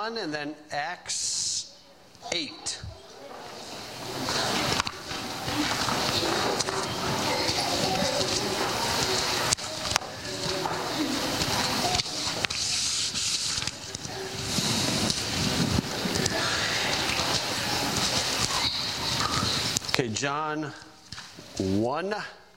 1 and then Acts 8. Okay, John 1.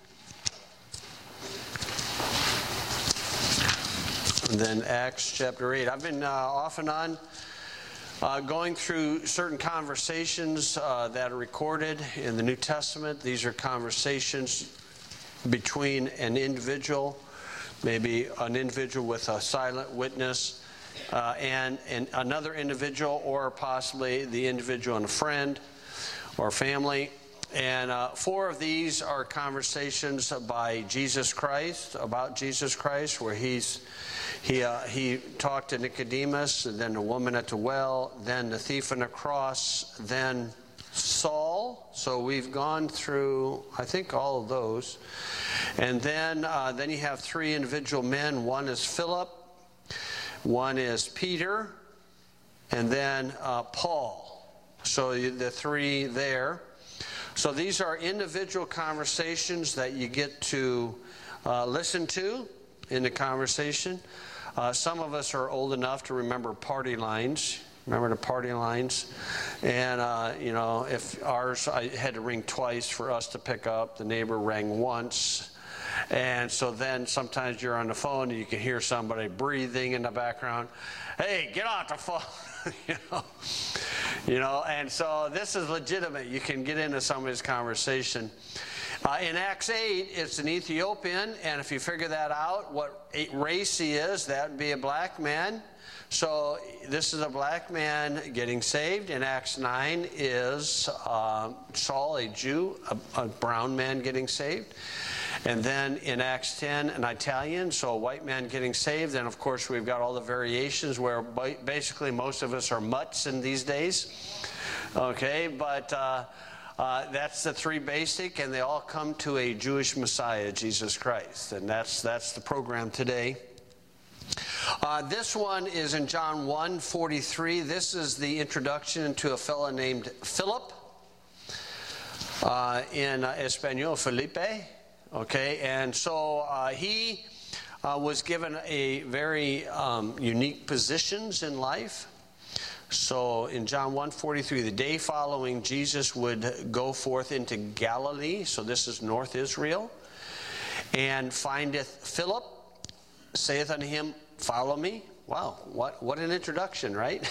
And then Acts chapter 8. I've been off and on going through certain conversations that are recorded in the New Testament. These are conversations between an individual, maybe an individual with a silent witness, and another individual, or possibly the individual and a friend or family. And 4 of these are conversations by Jesus Christ, about Jesus Christ, where he talked to Nicodemus, and then the woman at the well, then the thief on the cross, then Saul. So we've gone through, I think, all of those. And then you have 3 individual men. One is Philip, one is Peter, and then Paul. So the 3 there. So these are individual conversations that you get to listen to in the conversation. Some of us are old enough to remember party lines. Remember the party lines? And, if ours, I had to ring twice for us to pick up. The neighbor rang once. And so then sometimes you're on the phone and you can hear somebody breathing in the background. Hey, get off the phone. And so this is legitimate. You can get into somebody's conversation. In Acts 8, it's an Ethiopian, and if you figure that out, what race he is, that would be a black man. So this is a black man getting saved. In Acts 9 is Saul, a Jew, a brown man getting saved. And then in Acts 10, an Italian, so a white man getting saved. And of course, we've got all the variations where basically most of us are mutts in these days. Okay, but that's the 3 basic, and they all come to a Jewish Messiah, Jesus Christ. And that's the program today. This one is in John 1:43. This is the introduction to a fellow named Philip. In Espanol, Felipe. Okay, and so he was given a very unique positions in life. So in John 1:43, the day following, Jesus would go forth into Galilee. So this is North Israel. And findeth Philip, saith unto him, follow me. Wow, what an introduction, right?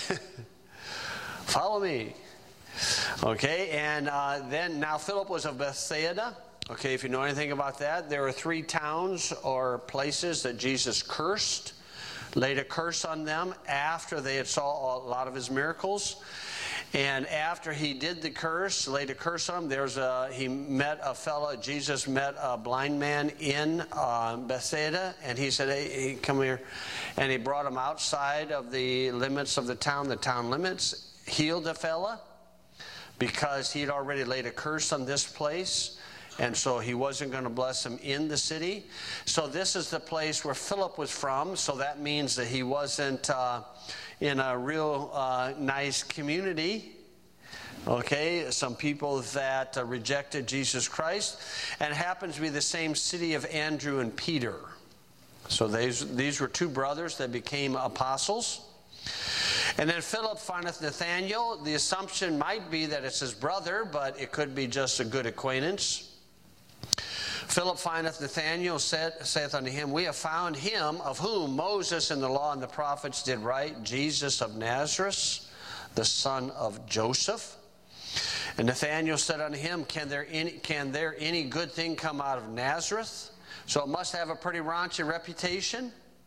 Follow me. Okay, and then now Philip was of Bethsaida. Okay, if you know anything about that, there are 3 towns or places that Jesus cursed, laid a curse on them after they had saw a lot of his miracles. And after he did the curse, laid a curse on them, he met a fellow, Jesus met a blind man in Bethsaida, and he said, hey, come here. And he brought him outside of the limits of the town limits, healed the fella, because he'd already laid a curse on this place. And so he wasn't going to bless him in the city. So this is the place where Philip was from. So that means that he wasn't in a real nice community. Okay, some people that rejected Jesus Christ. And it happens to be the same city of Andrew and Peter. So these were 2 brothers that became apostles. And then Philip findeth Nathanael. The assumption might be that it's his brother, but it could be just a good acquaintance. Philip findeth Nathanael, saith unto him, we have found him of whom Moses and the law and the prophets did write, Jesus of Nazareth, the son of Joseph. And Nathanael said unto him, can there any good thing come out of Nazareth? So it must have a pretty raunchy reputation.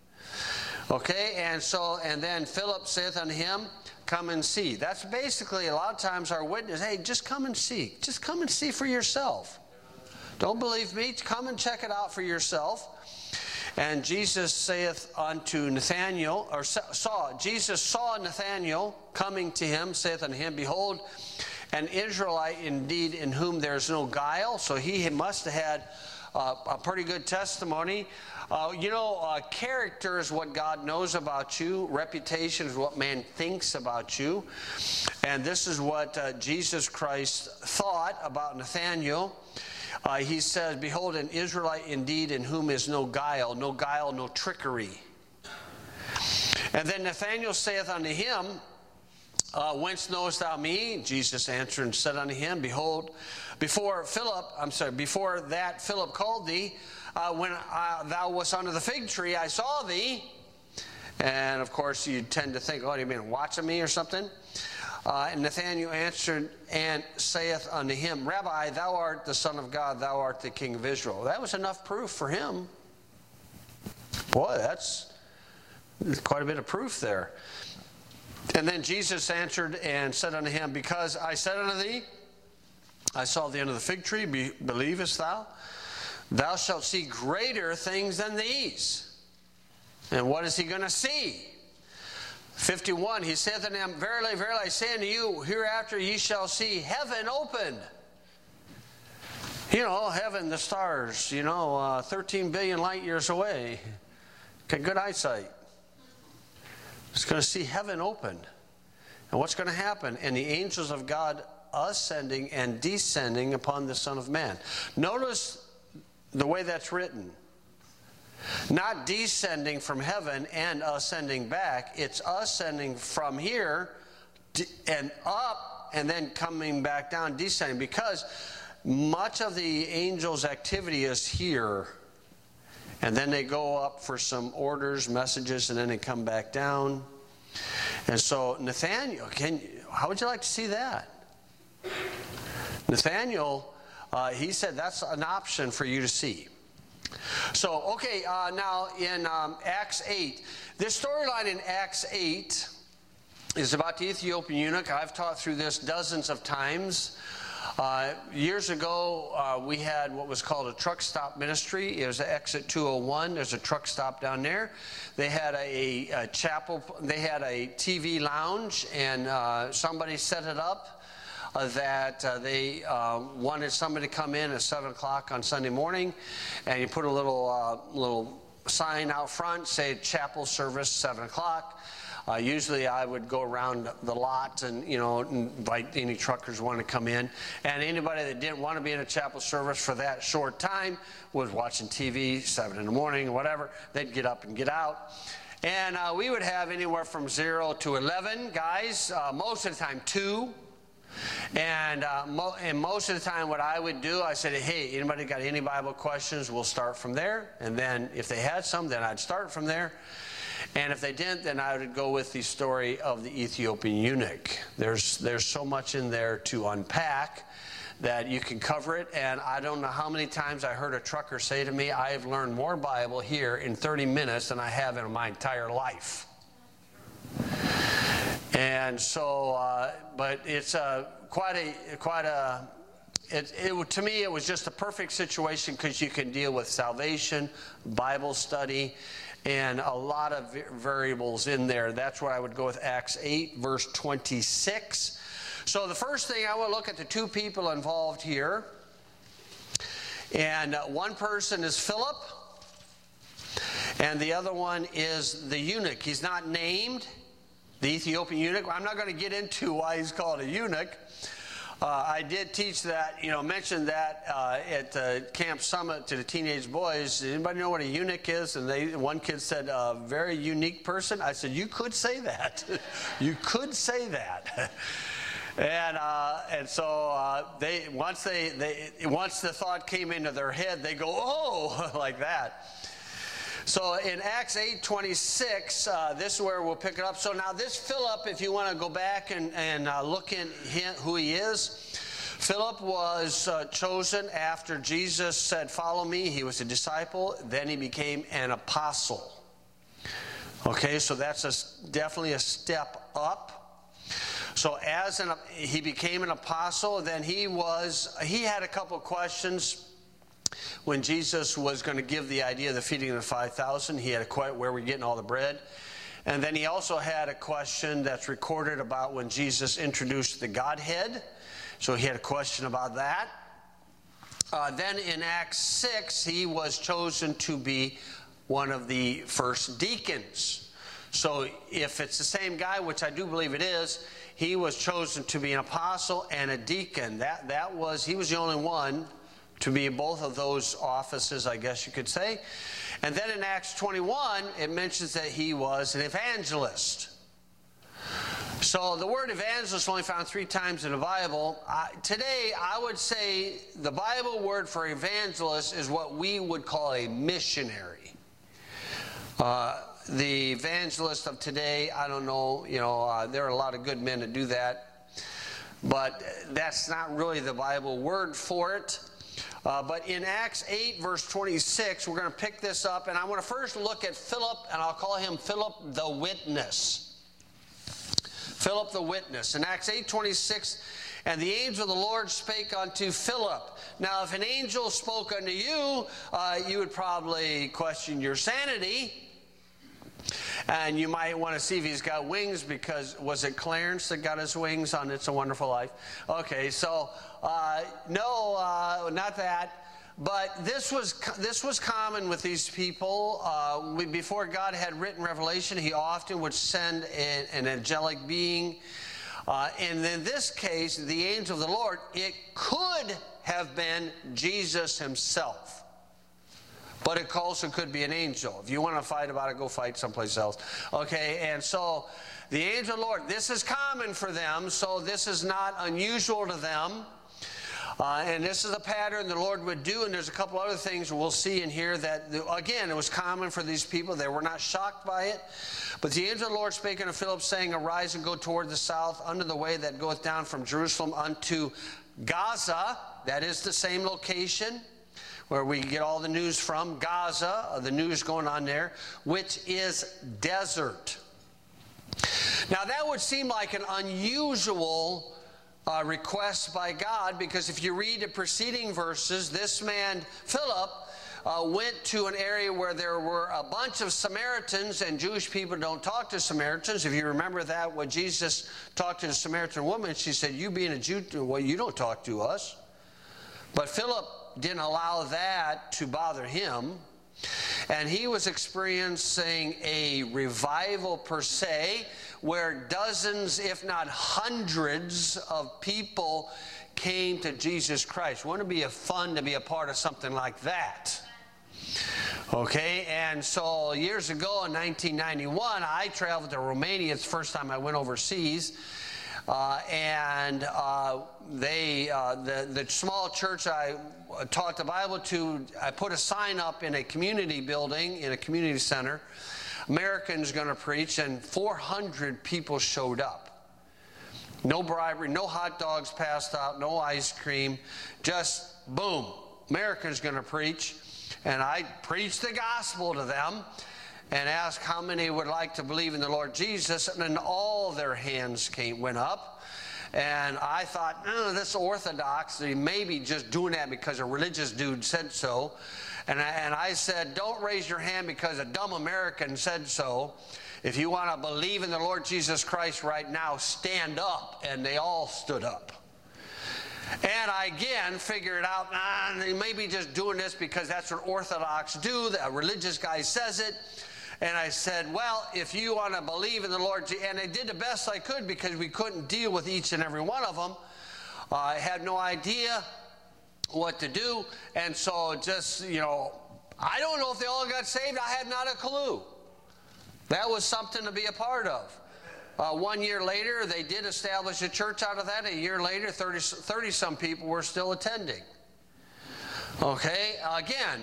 Okay, and then Philip saith unto him, come and see. That's basically a lot of times our witness, hey, just come and see. Just come and see for yourself. Don't believe me, come and check it out for yourself. And Jesus saith unto Nathanael, Jesus saw Nathanael coming to him, saith unto him, behold, an Israelite indeed in whom there is no guile. So he must have had a pretty good testimony. Character is what God knows about you. Reputation is what man thinks about you. And this is what Jesus Christ thought about Nathanael. He says, "Behold, an Israelite indeed, in whom is no guile, no trickery." And then Nathanael saith unto him, "Whence knowest thou me?" Jesus answered and said unto him, "Behold, before that Philip called thee, when thou wast under the fig tree, I saw thee." And of course, you tend to think, "Oh, you mean watching me or something?" And Nathanael answered and saith unto him, "Rabbi, thou art the Son of God, thou art the King of Israel." That was enough proof for him. Boy, that's quite a bit of proof there. And then Jesus answered and said unto him, "Because I said unto thee, I saw thee under the fig tree, believest thou? Thou shalt see greater things than these." And what is he going to see? 51, he saith unto him, "Verily, verily, I say unto you, hereafter ye shall see heaven opened." Heaven, the stars, 13 billion light years away. Okay, good eyesight. It's going to see heaven open. And what's going to happen? And the angels of God ascending and descending upon the Son of Man. Notice the way that's written. Not descending from heaven and ascending back. It's ascending from here and up and then coming back down, descending. Because much of the angels' activity is here. And then they go up for some orders, messages, and then they come back down. And so Nathanael, how would you like to see that? Nathanael, he said that's an option for you to see. So, okay, now in Acts 8. This storyline in Acts 8 is about the Ethiopian eunuch. I've taught through this dozens of times. Years ago, we had what was called a truck stop ministry. It was exit 201. There's a truck stop down there. They had a chapel. They had a TV lounge, and somebody set it up that they wanted somebody to come in at 7 o'clock on Sunday morning, and you put a little sign out front, say chapel service 7 o'clock. Usually I would go around the lot and, invite any truckers who want to come in. And anybody that didn't want to be in a chapel service for that short time was watching TV, 7 in the morning, whatever. They'd get up and get out. And we would have anywhere from 0 to 11 guys, most of the time 2. And most of the time what I would do, I said, "Hey, anybody got any Bible questions? We'll start from there." And then if they had some, then I'd start from there. And if they didn't, then I would go with the story of the Ethiopian eunuch. There's so much in there to unpack that you can cover it. And I don't know how many times I heard a trucker say to me, "I have learned more Bible here in 30 minutes than I have in my entire life." And so, but it's to me, it was just a perfect situation because you can deal with salvation, Bible study, and a lot of variables in there. That's where I would go with Acts 8, verse 26. So the first thing, I will look at the two people involved here. And one person is Philip, and the other one is the eunuch. He's not named, the Ethiopian eunuch. I'm not going to get into why he's called a eunuch. I did teach that, mention that at Camp Summit to the teenage boys. Does anybody know what a eunuch is? And one kid said, "A very unique person." I said, "You could say that." You could say that. And so once the thought came into their head, they go, "Oh," like that. So in Acts 8:26, this is where we'll pick it up. So now this Philip, if you want to go back and look in who he is, Philip was chosen after Jesus said, "Follow me." He was a disciple. Then he became an apostle. Okay, so that's definitely a step up. So he became an apostle, then he had a couple of questions. When Jesus was going to give the idea of the feeding of the 5,000, he had a question, where we're getting all the bread. And then he also had a question that's recorded about when Jesus introduced the Godhead. So he had a question about that. Then in Acts 6, he was chosen to be one of the first deacons. So if it's the same guy, which I do believe it is, he was chosen to be an apostle and a deacon. He was the only one to be in both of those offices, I guess you could say. And then in Acts 21, it mentions that he was an evangelist. So the word evangelist is only found 3 times in the Bible. Today, I would say the Bible word for evangelist is what we would call a missionary. The evangelist of today, I don't know, there are a lot of good men that do that, but that's not really the Bible word for it. But in Acts 8, verse 26, we're going to pick this up, and I want to first look at Philip, and I'll call him Philip the Witness. Philip the Witness. In Acts 8:26, and the angel of the Lord spake unto Philip. Now, if an angel spoke unto you, you would probably question your sanity. And you might want to see if he's got wings, because was it Clarence that got his wings on It's a Wonderful Life? Okay, so no, not that. But this was common with these people. Before God had written Revelation, he often would send an angelic being. And in this case, the angel of the Lord, it could have been Jesus himself. But it also could be an angel. If you want to fight about it, go fight someplace else. Okay, and so the angel of the Lord, this is common for them, so this is not unusual to them. And this is a pattern the Lord would do, and there's a couple other things we'll see in here that, again, it was common for these people. They were not shocked by it. But the angel of the Lord spake unto Philip, saying, Arise and go toward the south, unto the way that goeth down from Jerusalem unto Gaza. That is the same location where we get all the news from, Gaza, the news going on there, which is desert. Now that would seem like an unusual request by God, because if you read the preceding verses, this man, Philip, went to an area where there were a bunch of Samaritans, and Jewish people don't talk to Samaritans. If you remember that, when Jesus talked to the Samaritan woman, she said, you being a Jew, well, you don't talk to us. But Philip didn't allow that to bother him, and he was experiencing a revival per se, where dozens, if not hundreds, of people came to Jesus Christ. Wouldn't it be fun to be a part of something like that? Okay, and so years ago in 1991, I traveled to Romania. It's the first time I went overseas. The small church I taught the Bible to, I put a sign up in a community building, in a community center. American's going to preach, and 400 people showed up. No bribery, no hot dogs passed out, no ice cream, just boom, American's going to preach. And I preached the gospel to them and asked how many would like to believe in the Lord Jesus, and then all their hands went up. And I thought, this Orthodox, they may be just doing that because a religious dude said so. And I said, don't raise your hand because a dumb American said so. If you want to believe in the Lord Jesus Christ right now, stand up. And they all stood up. And I again figured out, they may be just doing this because that's what Orthodox do. A religious guy says it. And I said, well, if you want to believe in the Lord, and I did the best I could because we couldn't deal with each and every one of them. I had no idea what to do. And so just, I don't know if they all got saved. I had not a clue. That was something to be a part of. 1 year later, they did establish a church out of that. A year later, 30-some people were still attending. Okay, again,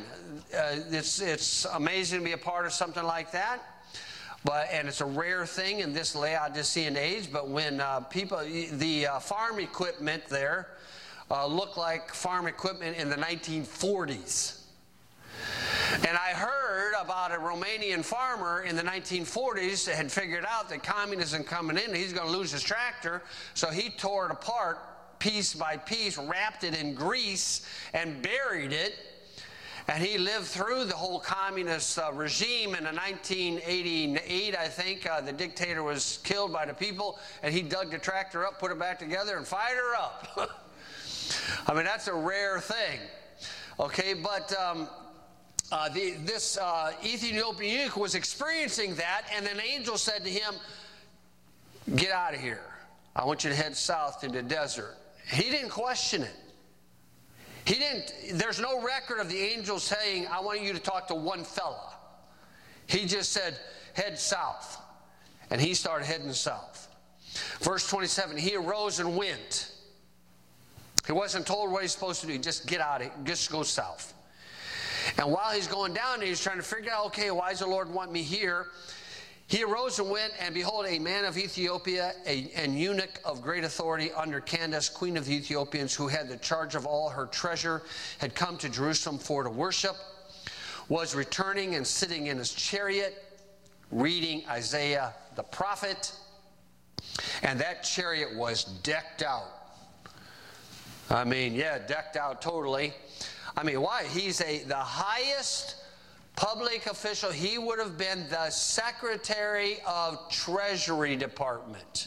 it's amazing to be a part of something like that, and it's a rare thing in this Laodicean age. But when the farm equipment there looked like farm equipment in the 1940s. And I heard about a Romanian farmer in the 1940s that had figured out that communism coming in, he's going to lose his tractor, so he tore it apart piece by piece, wrapped it in grease, and buried it. And he lived through the whole communist regime. In 1988, I think, the dictator was killed by the people, and he dug the tractor up, put it back together, and fired her up. I mean, that's a rare thing. Okay, but this Ethiopian eunuch was experiencing that, and an angel said to him, get out of here. I want you to head south into the desert. He didn't question it. There's no record of the angel saying, I want you to talk to one fella. He just said, head south. And he started heading south. Verse 27, he arose and went. He wasn't told what he's supposed to do. Just get out of it. Just go south. And while he's going down, he's trying to figure out, okay, why does the Lord want me here? He arose and went, and behold, a man of Ethiopia, an eunuch of great authority under Candace, queen of the Ethiopians, who had the charge of all her treasure, had come to Jerusalem for to worship, was returning and sitting in his chariot, reading Isaiah the prophet, and that chariot was decked out. I mean, yeah, decked out totally. I mean, why? He's the highest public official. He would have been the Secretary of Treasury Department.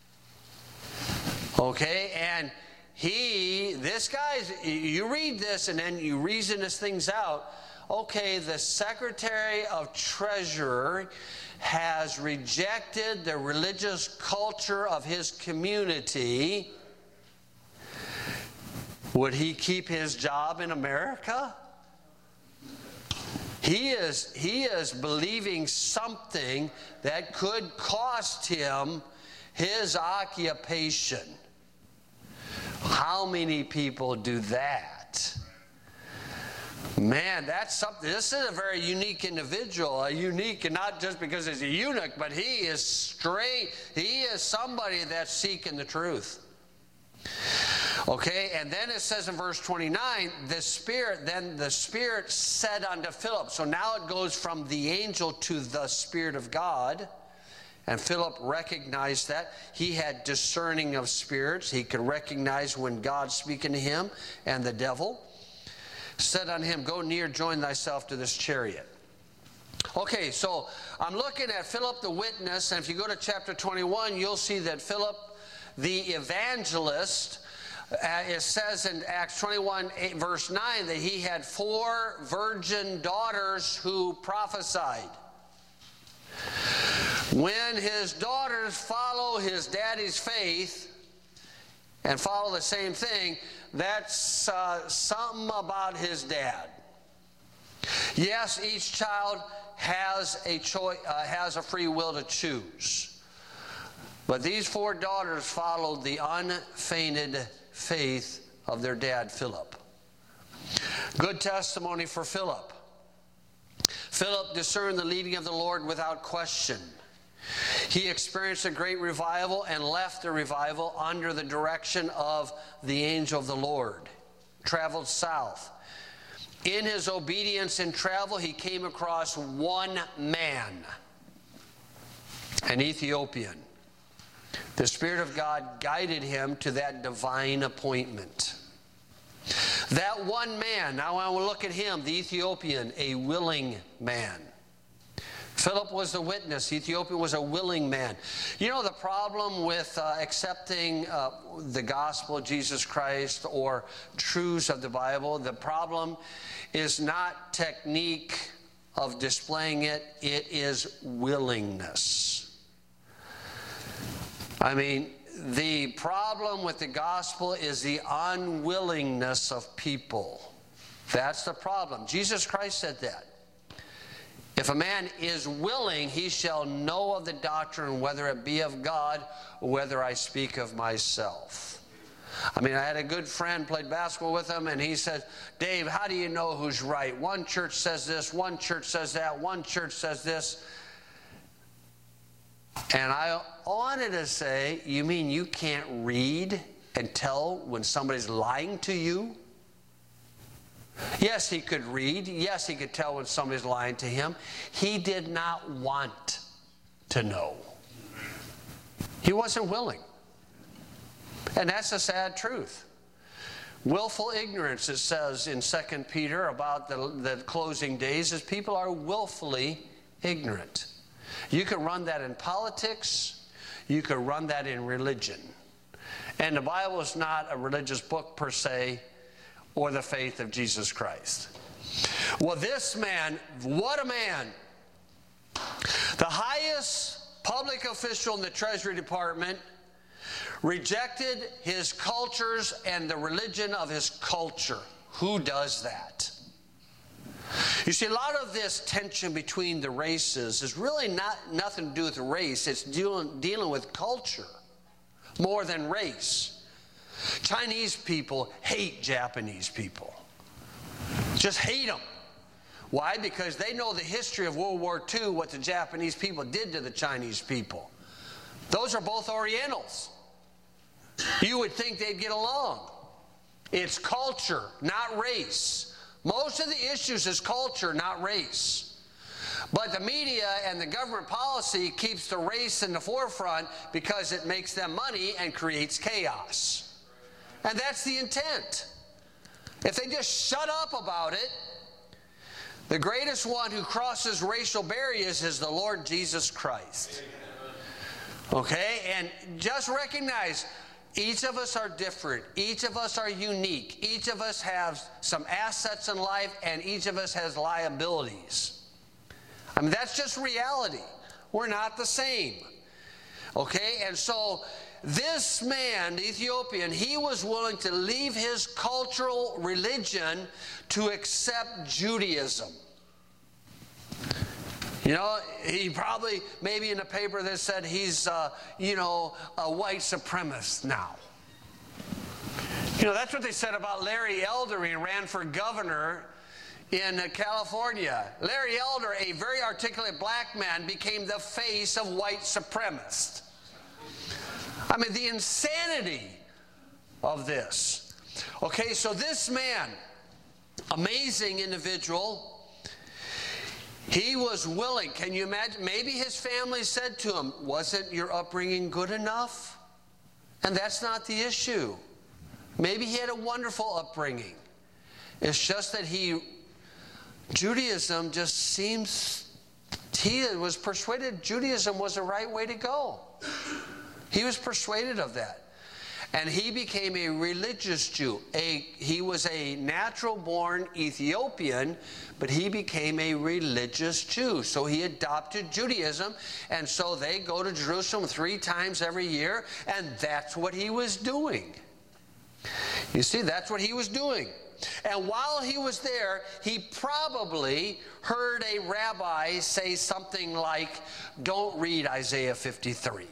Okay, and this guy's, you read this and then you reason these things out. Okay, the Secretary of Treasury has rejected the religious culture of his community. Would he keep his job in America? He is believing something that could cost him his occupation. How many people do that? Man, that's something. This is a very unique individual. Unique, and not just because he's a eunuch, but he is straight. He is somebody that's seeking the truth. Okay, and then it says in verse 29, the Spirit said unto Philip. So now it goes from the angel to the Spirit of God. And Philip recognized that. He had discerning of spirits. He could recognize when God's speaking to him and the devil. Said unto him, go near, join thyself to this chariot. Okay, so I'm looking at Philip the witness, and if you go to chapter 21, you'll see that Philip the evangelist, it says in Acts 21, verse 9, that he had 4 virgin daughters who prophesied. When his daughters follow his daddy's faith and follow the same thing, that's something about his dad. Yes, each child has a choice, has a free will to choose. But these 4 daughters followed the unfeigned faith of their dad, Philip. Good testimony for Philip. Philip discerned the leading of the Lord without question. He experienced a great revival and left the revival under the direction of the angel of the Lord. Traveled south. In his obedience and travel, he came across one man, an Ethiopian. The Spirit of God guided him to that divine appointment. That one man, now I will look at him, the Ethiopian, a willing man. Philip was the witness. Ethiopia was a willing man. You know the problem with accepting the gospel of Jesus Christ or truths of the Bible? The problem is not technique of displaying it. It is willingness. I mean, the problem with the gospel is the unwillingness of people. That's the problem. Jesus Christ said that. If a man is willing, he shall know of the doctrine, whether it be of God or whether I speak of myself. I mean, I had a good friend, played basketball with him, and he said, Dave, how do you know who's right? One church says this, one church says that, one church says this. And I wanted to say, you mean you can't read and tell when somebody's lying to you? Yes, he could read. Yes, he could tell when somebody's lying to him. He did not want to know. He wasn't willing. And that's a sad truth. Willful ignorance, it says in 2 Peter about the closing days, is people are willfully ignorant. You can run that in politics. You can run that in religion. And the Bible is not a religious book per se. or the faith of Jesus Christ. Well, this man, what a man. The highest public official in the Treasury Department rejected his cultures and the religion of his culture. Who does that? You see, a lot of this tension between the races is really nothing to do with race. It's dealing with culture more than race. Chinese people hate Japanese people. Just hate them. Why? Because they know the history of World War II, what the Japanese people did to the Chinese people. Those are both Orientals. You would think they'd get along. It's culture, not race. Most of the issues is culture, not race. But the media and the government policy keeps the race in the forefront because it makes them money and creates chaos. And that's the intent. If they just shut up about it, the greatest one who crosses racial barriers is the Lord Jesus Christ. Okay? And just recognize, each of us are different. Each of us are unique. Each of us has some assets in life, and each of us has liabilities. I mean, that's just reality. We're not the same. Okay? And so this man, the Ethiopian, he was willing to leave his cultural religion to accept Judaism. You know, he probably, maybe in a paper that said he's, a white supremacist now. You know, that's what they said about Larry Elder. He ran for governor in California. Larry Elder, a very articulate black man, became the face of white supremacists. I mean, the insanity of this. Okay, so this man, amazing individual, he was willing. Can you imagine? Maybe his family said to him, wasn't your upbringing good enough? And that's not the issue. Maybe he had a wonderful upbringing. It's just that Judaism just seems, he was persuaded Judaism was the right way to go. He was persuaded of that. And he became a religious Jew. He was a natural-born Ethiopian, but he became a religious Jew. So he adopted Judaism, and so they go to Jerusalem 3 times every year, and that's what he was doing. You see, that's what he was doing. And while he was there, he probably heard a rabbi say something like, don't read Isaiah 53.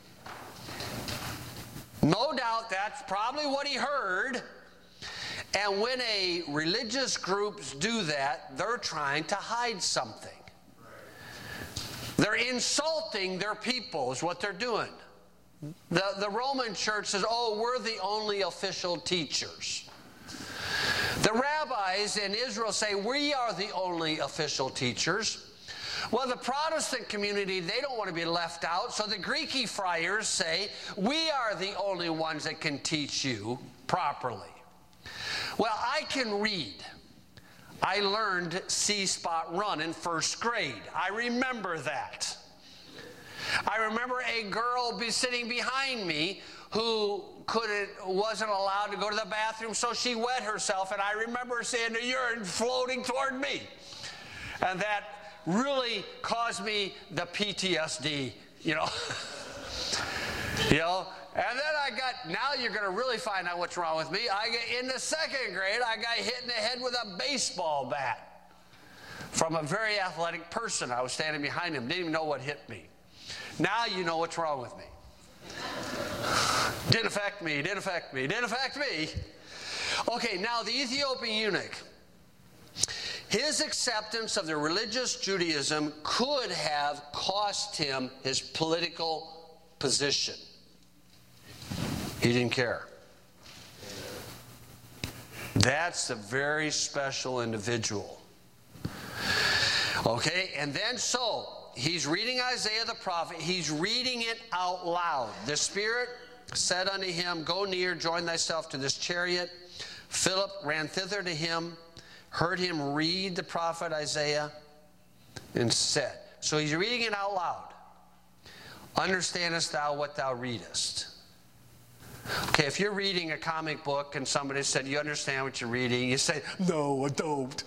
No doubt that's probably what he heard. And when a religious groups do that, they're trying to hide something. They're insulting their people is what they're doing. The Roman church says, oh, we're the only official teachers. The rabbis in Israel say, we are the only official teachers. Well, the Protestant community, they don't want to be left out, so the Greek friars say, we are the only ones that can teach you properly. Well, I can read. I learned C-spot run in 1st grade. I remember that. I remember a girl sitting behind me who wasn't allowed to go to the bathroom, so she wet herself, and I remember seeing the urine floating toward me. And that really caused me the PTSD, you know. And then now you're going to really find out what's wrong with me. In the 2nd grade, I got hit in the head with a baseball bat from a very athletic person. I was standing behind him, didn't even know what hit me. Now you know what's wrong with me. Didn't affect me, didn't affect me, didn't affect me. Okay, now the Ethiopian eunuch. His acceptance of the religious Judaism could have cost him his political position. He didn't care. That's a very special individual. Okay, and then so he's reading Isaiah the prophet. He's reading it out loud. The Spirit said unto him, go near, join thyself to this chariot. Philip ran thither to him, heard him read the prophet Isaiah, and said, so he's reading it out loud. Understandest thou what thou readest? Okay, if you're reading a comic book and somebody said, you understand what you're reading, you say, no, I don't.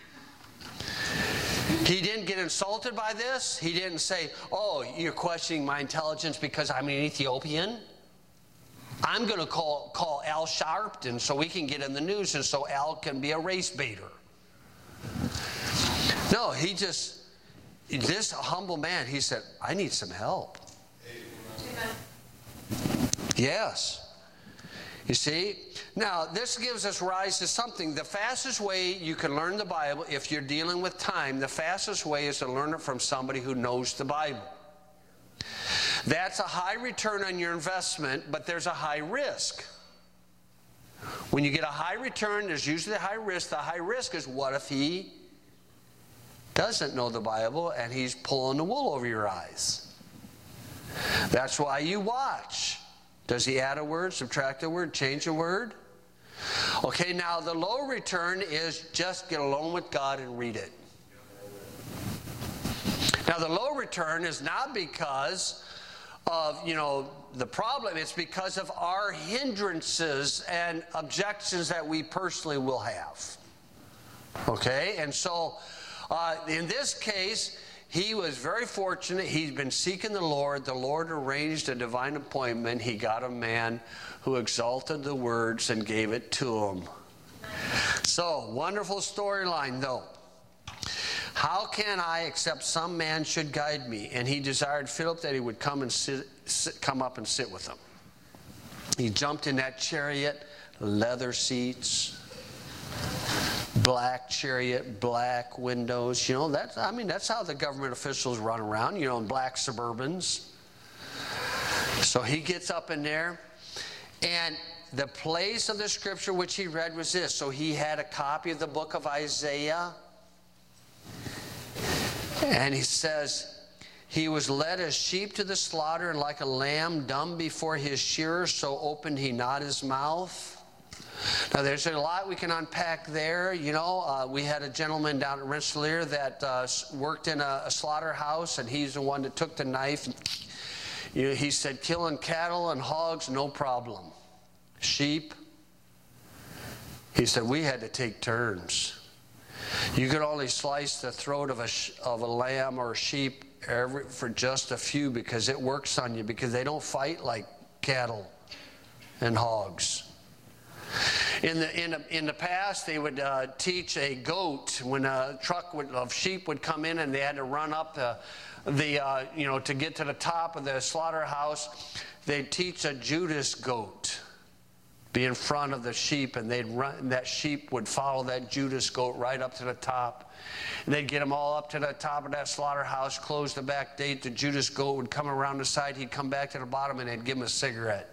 He didn't get insulted by this. He didn't say, oh, you're questioning my intelligence because I'm an Ethiopian. I'm going to call Al Sharpton so we can get in the news and so Al can be a race baiter. No, this humble man, he said, I need some help. Amen. Yes. You see? Now, this gives us rise to something. The fastest way you can learn the Bible, if you're dealing with time, the fastest way is to learn it from somebody who knows the Bible. That's a high return on your investment, but there's a high risk. When you get a high return, there's usually a high risk. The high risk is, what if he doesn't know the Bible and he's pulling the wool over your eyes? That's why you watch. Does he add a word, subtract a word, change a word? Okay, now the low return is just get alone with God and read it. Now the low return is not because of, the problem. It's because of our hindrances and objections that we personally will have. Okay, and so in this case, he was very fortunate. He'd been seeking the Lord. The Lord arranged a divine appointment. He got a man who exalted the words and gave it to him. So, wonderful storyline, though. How can I, except some man should guide me? And he desired Philip that he would come up and sit with him. He jumped in that chariot, leather seats, black chariot, black windows. That's how the government officials run around, in black Suburbans. So he gets up in there, and the place of the scripture which he read was this. So he had a copy of the book of Isaiah, and he says, he was led as sheep to the slaughter, and like a lamb dumb before his shearer, so opened he not his mouth. Now, there's a lot we can unpack there. We had a gentleman down at Rensselaer that worked in a slaughterhouse, and he's the one that took the knife. He said, killing cattle and hogs, no problem. Sheep, he said, we had to take turns. You could only slice the throat of a lamb or a sheep for just a few because it works on you, because they don't fight like cattle and hogs. In the past, they would teach a goat when a truck of sheep would come in and they had to run up to get to the top of the slaughterhouse. They'd teach a Judas goat be in front of the sheep, and they'd run. And that sheep would follow that Judas goat right up to the top. And they'd get them all up to the top of that slaughterhouse, close the back gate. The Judas goat would come around the side. He'd come back to the bottom, and they'd give him a cigarette.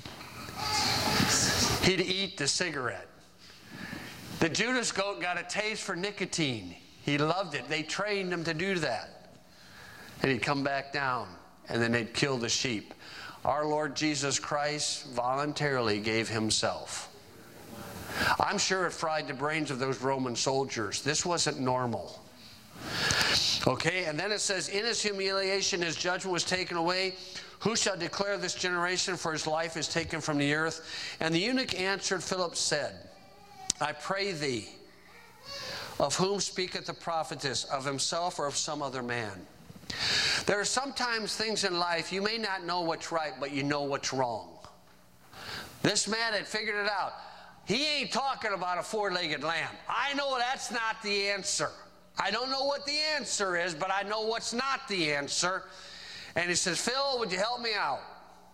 He'd eat the cigarette. The Judas goat got a taste for nicotine. He loved it. They trained him to do that. And he'd come back down, and then they'd kill the sheep. Our Lord Jesus Christ voluntarily gave himself. I'm sure it fried the brains of those Roman soldiers. This wasn't normal. Okay, and then it says, in his humiliation his judgment was taken away. Who shall declare this generation, for his life is taken from the earth? And the eunuch answered, Philip said, I pray thee, of whom speaketh the prophetess, of himself or of some other man? There are sometimes things in life you may not know what's right, but you know what's wrong. This man had figured it out. He ain't talking about a four-legged lamb. I know that's not the answer. I don't know what the answer is, but I know what's not the answer. And he says, Phil, would you help me out?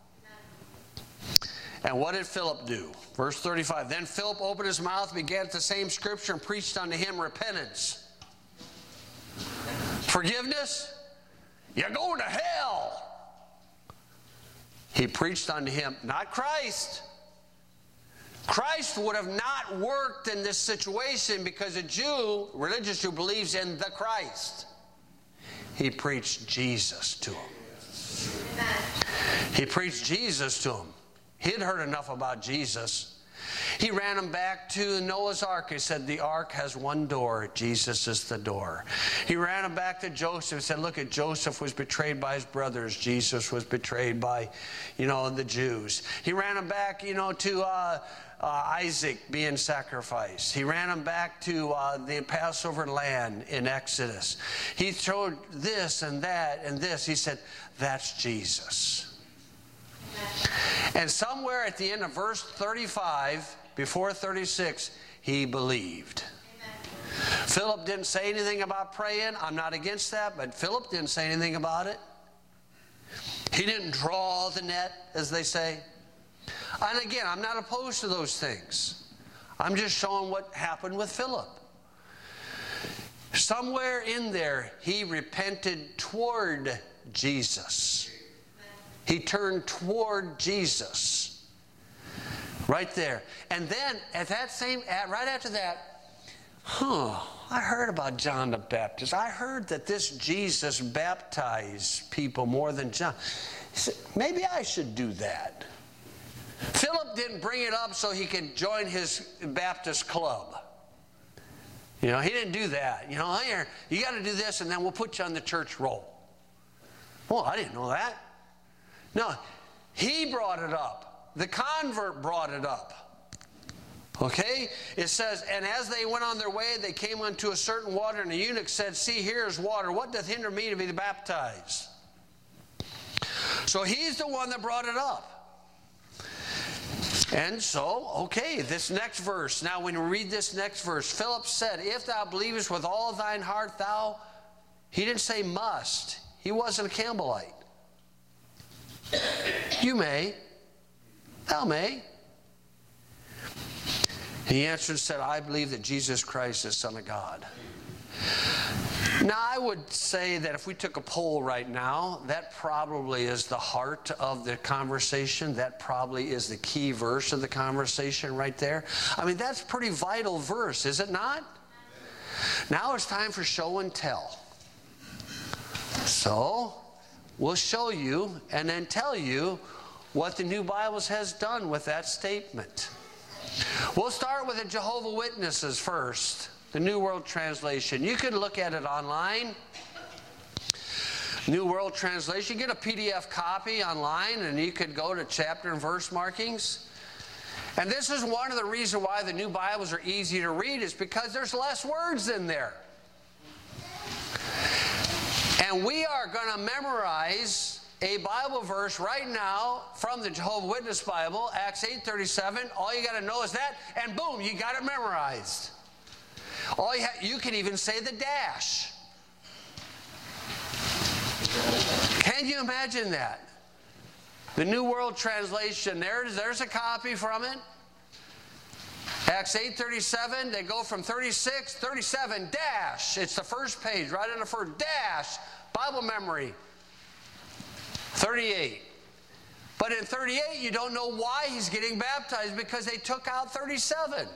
And what did Philip do? Verse 35, then Philip opened his mouth, began at the same scripture, and preached unto him repentance. Forgiveness? You're going to hell. He preached unto him, not Christ. Christ would have not worked in this situation because a Jew, religious Jew, believes in the Christ. He preached Jesus to him. He preached Jesus to him. He had heard enough about Jesus. He ran them back to Noah's Ark. He said, the ark has one door. Jesus is the door. He ran them back to Joseph. He said, look, at Joseph was betrayed by his brothers. Jesus was betrayed by, the Jews. He ran them back, to Isaac being sacrificed. He ran them back to the Passover land in Exodus. He showed this and that and this. He said, that's Jesus. And somewhere at the end of verse 35, before 36, he believed. Amen. Philip didn't say anything about praying. I'm not against that, but Philip didn't say anything about it. He didn't draw the net, as they say. And again, I'm not opposed to those things. I'm just showing what happened with Philip. Somewhere in there, he repented toward Jesus. He turned toward Jesus. Right there. And then, right after that, I heard about John the Baptist. I heard that this Jesus baptized people more than John. He said, maybe I should do that. Philip didn't bring it up so he could join his Baptist club. He didn't do that. Here, you got to do this and then we'll put you on the church roll. Well, I didn't know that. No, he brought it up. The convert brought it up. Okay? It says, and as they went on their way, they came unto a certain water, and the eunuch said, see, here is water. What doth hinder me to be baptized? So he's the one that brought it up. And so, okay, this next verse. Now, when we read this next verse, Philip said, if thou believest with all thine heart, he didn't say must. He wasn't a Campbellite. You may. Thou may. He answered and said, I believe that Jesus Christ is the Son of God. Now, I would say that if we took a poll right now, that probably is the heart of the conversation. That probably is the key verse of the conversation right there. I mean, that's a pretty vital verse, is it not? Now it's time for show and tell. So, we'll show you and then tell you what the New Bible has done with that statement. We'll start with the Jehovah's Witnesses first, the New World Translation. You can look at it online. New World Translation. Get a PDF copy online and you could go to chapter and verse markings. And this is one of the reasons why the new Bibles are easy to read, is because there's less words in there. And we are going to memorize a Bible verse right now from the Jehovah's Witness Bible, Acts 8:37. All you got to know is that, and boom, you got it memorized. You can even say the dash. Can you imagine that? The New World Translation, there's a copy from it. Acts 8:37, they go from 36, 37, dash. It's the first page, right in the first, dash, Bible memory. 38. But in 38, you don't know why he's getting baptized, because they took out 37.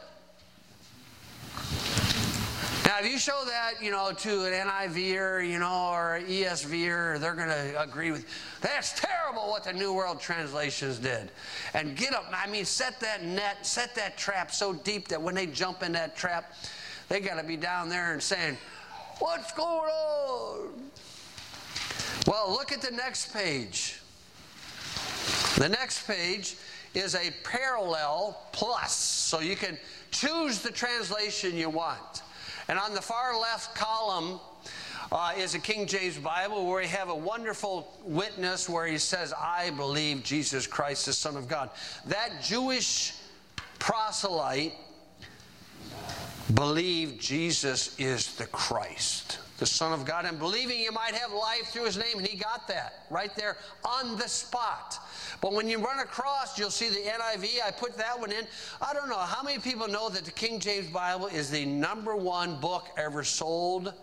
Now, if you show that, to an NIV or ESV, they're going to agree with, that's terrible what the New World Translations did. And get up, set that net, set that trap so deep that when they jump in that trap, they got to be down there and saying, what's going on? Well, look at the next page. The next page is a parallel plus, so you can choose the translation you want. And on the far left column is a King James Bible, where we have a wonderful witness where he says, I believe Jesus Christ, the Son of God. That Jewish proselyte believed Jesus is the Christ, the Son of God, and believing you might have life through his name. And he got that right there on the spot. But when you run across, you'll see the NIV. I put that one in. I don't know how many people know that the King James Bible is the #1 book ever sold.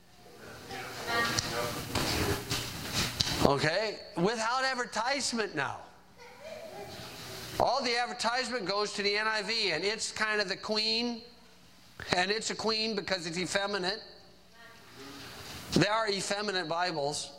Okay? Without advertisement now. All the advertisement goes to the NIV, and it's kind of the queen. And it's a queen because it's effeminate. They are effeminate Bibles.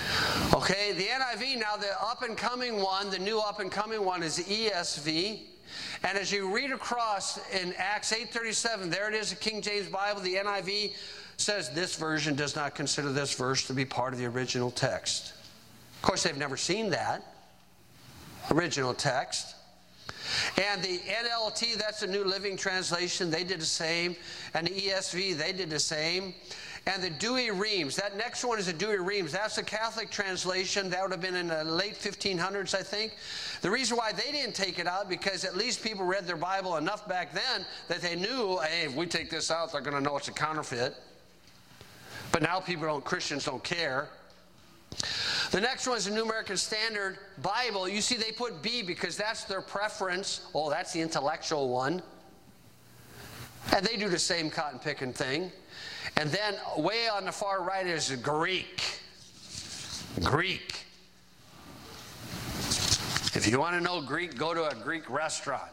Okay, the NIV now, the up-and-coming one, the new up-and-coming one is the ESV. And as you read across in Acts 8:37, there it is, the King James Bible, the NIV says this version does not consider this verse to be part of the original text. Of course, they've never seen that original text. And the NLT, that's the New Living Translation, they did the same. And the ESV, they did the same. And the Douay-Rheims, that next one is the Douay-Rheims. That's the Catholic translation. That would have been in the late 1500s, I think. The reason why they didn't take it out, because at least people read their Bible enough back then that they knew, hey, if we take this out, they're going to know it's a counterfeit. But now Christians don't care. The next one is the New American Standard Bible. You see, they put B because that's their preference. Oh, that's the intellectual one. And they do the same cotton-picking thing. And then way on the far right is Greek. Greek. If you want to know Greek, go to a Greek restaurant.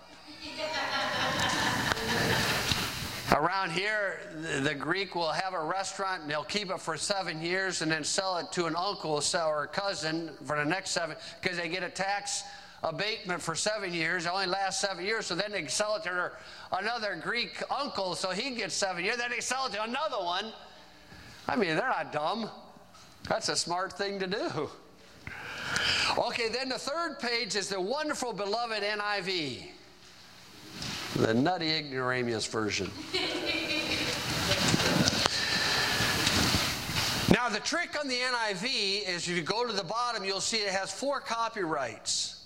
Around here, the Greek will have a restaurant and they'll keep it for 7 years and then sell it to an uncle or a cousin for the next 7, because they get a tax abatement for 7 years. It only lasts 7 years, so then they sell it to another Greek uncle, so he gets 7 years. Then they sell it to another one. I mean, they're not dumb. That's a smart thing to do. Okay, then the third page is the wonderful, beloved NIV. The nutty ignoramus version. Now, the trick on the NIV is if you go to the bottom, you'll see it has 4 copyrights.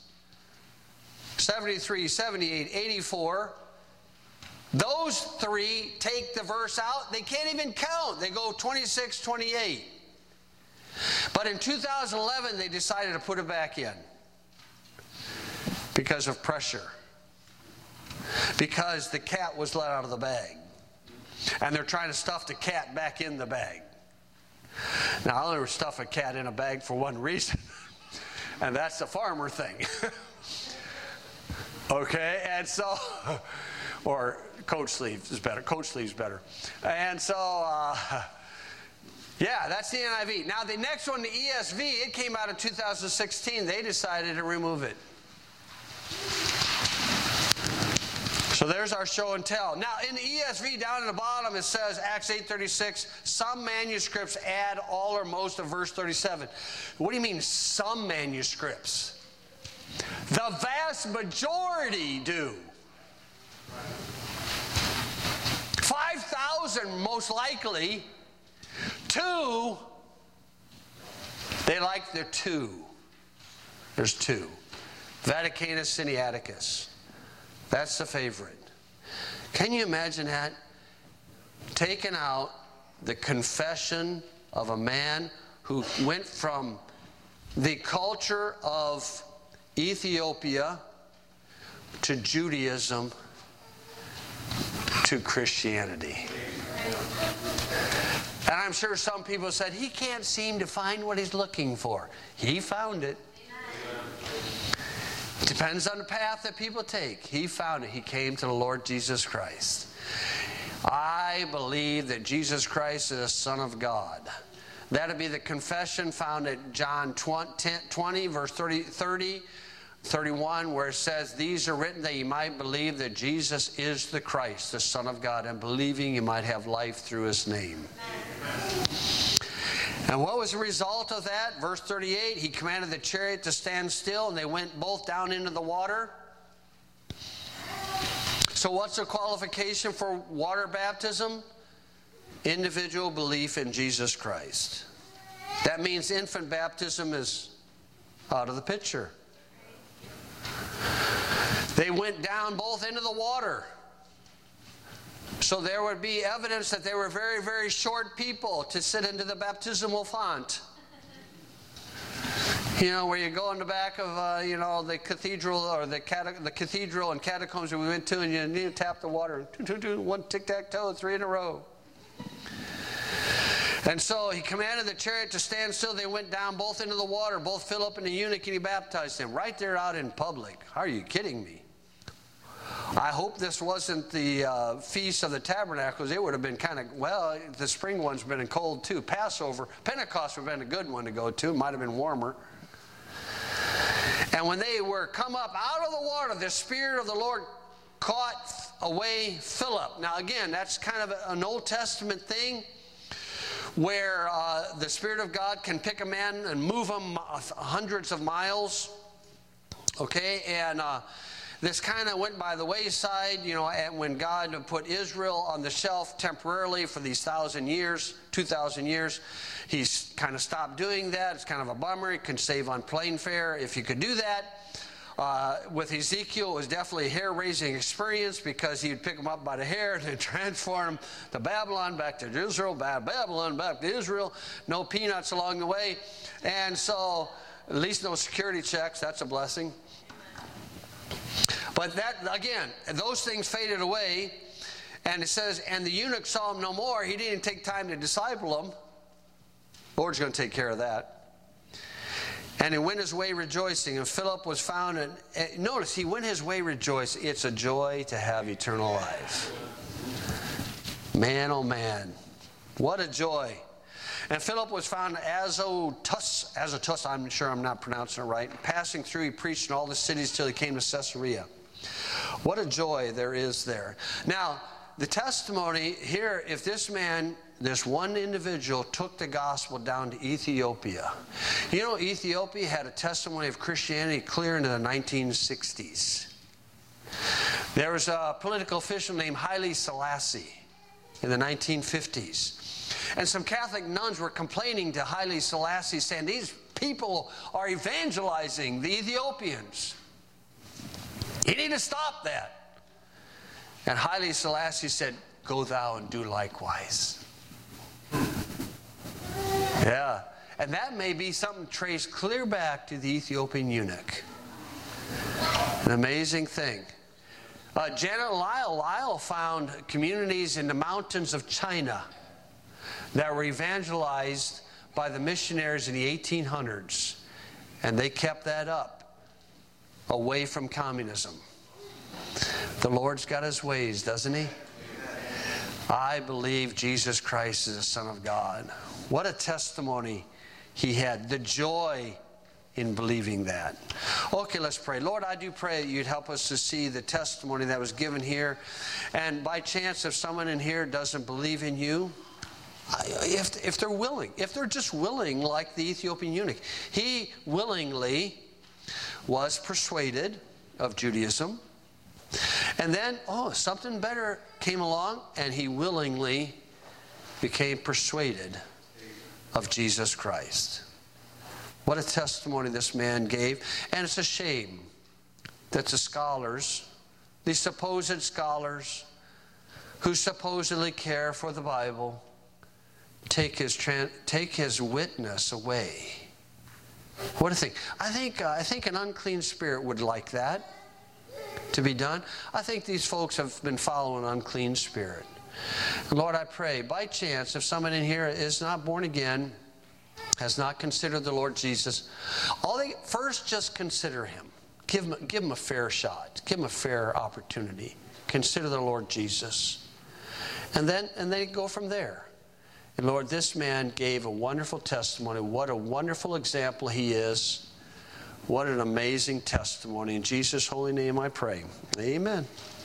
73, 78, 84. Those 3 take the verse out. They can't even count. They go 26, 28. But in 2011, they decided to put it back in because of pressure. Because the cat was let out of the bag. And they're trying to stuff the cat back in the bag. Now, I only stuff a cat in a bag for one reason. And that's the farmer thing. Okay, and so, or coat sleeves is better. Coat sleeves better. And so, yeah, that's the NIV. Now, the next one, the ESV, it came out in 2016. They decided to remove it. So there's our show and tell. Now, in the ESV, down in the bottom, it says, Acts 8:36, some manuscripts add all or most of verse 37. What do you mean, some manuscripts? The vast majority do. 5,000 most likely. 2, they like the 2. There's 2. Vaticanus Sinaiticus. That's the favorite. Can you imagine that? Taking out the confession of a man who went from the culture of Ethiopia to Judaism to Christianity. And I'm sure some people said, he can't seem to find what he's looking for. He found it. Depends on the path that people take. He found it. He came to the Lord Jesus Christ. I believe that Jesus Christ is the Son of God. That would be the confession found at John 20, verse 30, 31, where it says, these are written that you might believe that Jesus is the Christ, the Son of God, and believing you might have life through his name. And what was the result of that? Verse 38, he commanded the chariot to stand still, and they went both down into the water. So what's the qualification for water baptism? Individual belief in Jesus Christ. That means infant baptism is out of the picture. They went down both into the water. So there would be evidence that they were very, very short people to sit into the baptismal font. You know, where you go in the back of, the cathedral or the cathedral and catacombs that we went to, and you tap the water. 1 tic-tac-toe, 3 in a row. And so he commanded the chariot to stand still. They went down both into the water, both Philip and the eunuch, and he baptized them right there out in public. Are you kidding me? I hope this wasn't the Feast of the Tabernacles. It would have been kind of, well, the spring one's been cold too. Passover, Pentecost would have been a good one to go to. It might have been warmer. And when they were come up out of the water, the Spirit of the Lord caught away Philip. Now again, that's kind of an Old Testament thing where the Spirit of God can pick a man and move him hundreds of miles. Okay, and this kind of went by the wayside, and when God put Israel on the shelf temporarily for these 2,000 years, He's kind of stopped doing that. It's kind of a bummer. He can save on plane fare if you could do that. With Ezekiel, it was definitely a hair-raising experience because he would pick them up by the hair and then transform them to Babylon, back to Israel, Babylon, back to Israel. No peanuts along the way. And so, at least no security checks. That's a blessing. But that, again, those things faded away. And it says, and the eunuch saw him no more. He didn't take time to disciple him. The Lord's going to take care of that. And he went his way rejoicing. And Philip was found. And notice, he went his way rejoicing. It's a joy to have eternal life. Man, oh man. What a joy. And Philip was found Azotus, I'm sure I'm not pronouncing it right. Passing through, he preached in all the cities till he came to Caesarea. What a joy there is there. Now, the testimony here, if this man, this one individual, took the gospel down to Ethiopia. Ethiopia had a testimony of Christianity clear into the 1960s. There was a political official named Haile Selassie in the 1950s. And some Catholic nuns were complaining to Haile Selassie, saying, these people are evangelizing the Ethiopians. You need to stop that. And Haile Selassie said, go thou and do likewise. Yeah. And that may be something traced clear back to the Ethiopian eunuch. An amazing thing. Janet Lyle found communities in the mountains of China that were evangelized by the missionaries in the 1800s. And they kept that up, away from communism. The Lord's got His ways, doesn't He? I believe Jesus Christ is the Son of God. What a testimony he had. The joy in believing that. Okay, let's pray. Lord, I do pray that you'd help us to see the testimony that was given here. And by chance, if someone in here doesn't believe in you, if they're willing, if they're just willing, like the Ethiopian eunuch, he willingly was persuaded of Judaism. And then, something better came along, and he willingly became persuaded of Jesus Christ. What a testimony this man gave. And it's a shame that the scholars, the supposed scholars, who supposedly care for the Bible, take his witness away. What a thing. I think an unclean spirit would like that to be done. I think these folks have been following an unclean spirit. Lord, I pray, by chance, if someone in here is not born again, has not considered the Lord Jesus, first just consider Him. Give him a fair shot. Give him a fair opportunity. Consider the Lord Jesus. And then go from there. And Lord, this man gave a wonderful testimony. What a wonderful example he is. What an amazing testimony. In Jesus' holy name I pray. Amen.